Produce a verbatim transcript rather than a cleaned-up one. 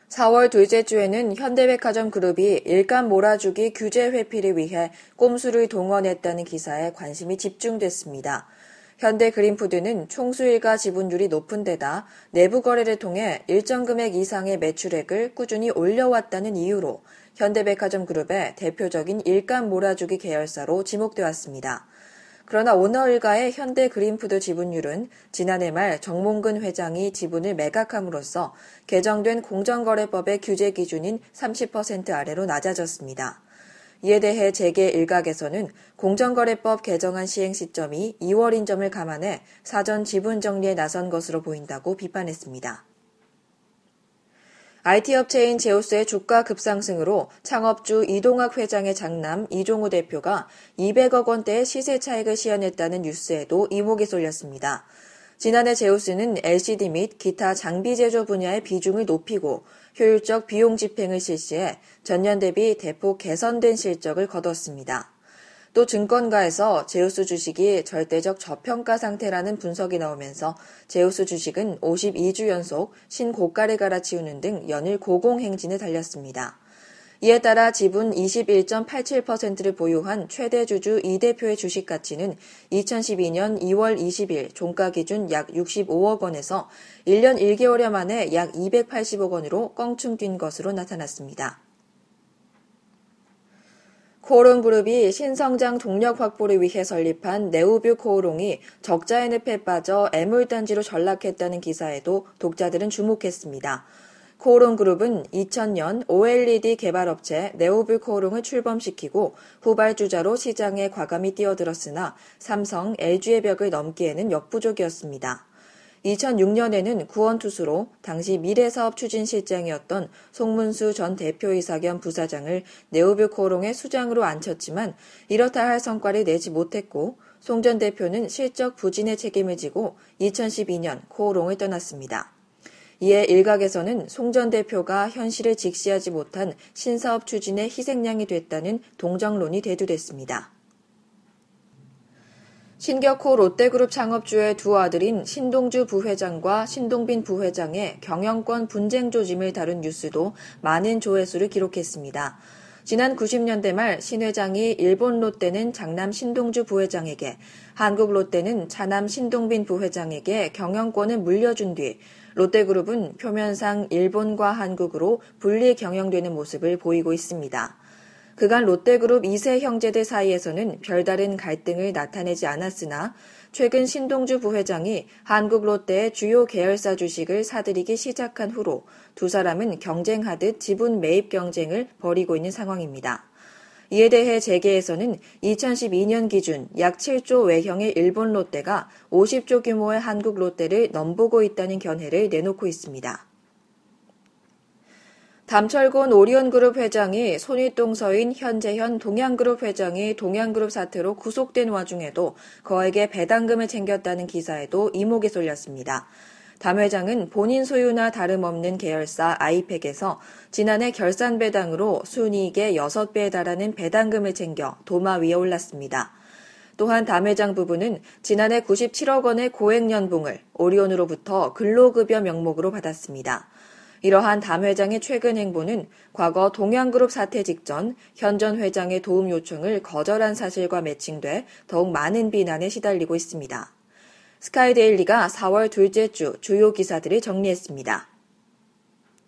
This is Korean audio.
사월 둘째 주에는 현대백화점 그룹이 일감 몰아주기 규제 회피를 위해 꼼수를 동원했다는 기사에 관심이 집중됐습니다. 현대그린푸드는 총수일가 지분율이 높은 데다 내부 거래를 통해 일정 금액 이상의 매출액을 꾸준히 올려왔다는 이유로 현대백화점 그룹의 대표적인 일감 몰아주기 계열사로 지목되었습니다. 그러나 오너 일가의 현대그린푸드 지분율은 지난해 말 정몽근 회장이 지분을 매각함으로써 개정된 공정거래법의 규제 기준인 삼십 퍼센트 아래로 낮아졌습니다. 이에 대해 재계 일각에서는 공정거래법 개정안 시행 시점이 이월인 점을 감안해 사전 지분 정리에 나선 것으로 보인다고 비판했습니다. 아이티 업체인 제우스의 주가 급상승으로 창업주 이동학 회장의 장남 이종우 대표가 이백억 원대의 시세 차익을 시현했다는 뉴스에도 이목이 쏠렸습니다. 지난해 제우스는 엘시디 및 기타 장비 제조 분야의 비중을 높이고 효율적 비용 집행을 실시해 전년 대비 대폭 개선된 실적을 거뒀습니다. 또 증권가에서 제우스 주식이 절대적 저평가 상태라는 분석이 나오면서 제우스 주식은 오십이 주 연속 신고가를 갈아치우는 등 연일 고공행진을 달렸습니다. 이에 따라 지분 이십일 점 팔칠 퍼센트를 보유한 최대 주주 이 대표의 주식 가치는 이천십이 년 이월 이십일 종가 기준 약 육십오억 원에서 일 년 일 개월여 만에 약 이백팔십억 원으로 껑충 뛴 것으로 나타났습니다. 코오롱그룹이 신성장 동력 확보를 위해 설립한 네오뷰 코오롱이 적자의 늪에 빠져 애물단지로 전락했다는 기사에도 독자들은 주목했습니다. 코오롱그룹은 이천 년 오엘이디 개발업체 네오뷰 코오롱을 출범시키고 후발주자로 시장에 과감히 뛰어들었으나 삼성, 엘지의 벽을 넘기에는 역부족이었습니다. 이천육 년에는 구원투수로 당시 미래사업추진실장이었던 송문수 전 대표이사 겸 부사장을 네오뷰 코오롱의 수장으로 앉혔지만 이렇다 할 성과를 내지 못했고 송 전 대표는 실적 부진의 책임을 지고 이천십이 년 코오롱을 떠났습니다. 이에 일각에서는 송 전 대표가 현실을 직시하지 못한 신사업 추진의 희생양이 됐다는 동정론이 대두됐습니다. 신격호 롯데그룹 창업주의 두 아들인 신동주 부회장과 신동빈 부회장의 경영권 분쟁 조짐을 다룬 뉴스도 많은 조회수를 기록했습니다. 지난 구십 년대 말 신 회장이 일본 롯데는 장남 신동주 부회장에게, 한국 롯데는 차남 신동빈 부회장에게 경영권을 물려준 뒤 롯데그룹은 표면상 일본과 한국으로 분리 경영되는 모습을 보이고 있습니다. 그간 롯데그룹 이 세 형제들 사이에서는 별다른 갈등을 나타내지 않았으나 최근 신동주 부회장이 한국 롯데의 주요 계열사 주식을 사들이기 시작한 후로 두 사람은 경쟁하듯 지분 매입 경쟁을 벌이고 있는 상황입니다. 이에 대해 재계에서는 이천십이 년 기준 약 칠조 외형의 일본 롯데가 오십조 규모의 한국 롯데를 넘보고 있다는 견해를 내놓고 있습니다. 담철곤 오리온그룹 회장이 손윗동서인 현재현 동양그룹 회장이 동양그룹 사태로 구속된 와중에도 거액의 배당금을 챙겼다는 기사에도 이목이 쏠렸습니다. 담 회장은 본인 소유나 다름없는 계열사 아이팩에서 지난해 결산 배당으로 순이익의 여섯 배에 달하는 배당금을 챙겨 도마 위에 올랐습니다. 또한 담 회장 부부는 지난해 구십칠억 원의 고액연봉을 오리온으로부터 근로급여 명목으로 받았습니다. 이러한 담 회장의 최근 행보는 과거 동양그룹 사태 직전 현 전 회장의 도움 요청을 거절한 사실과 매칭돼 더욱 많은 비난에 시달리고 있습니다. 스카이데일리가 사월 둘째 주 주요 기사들을 정리했습니다.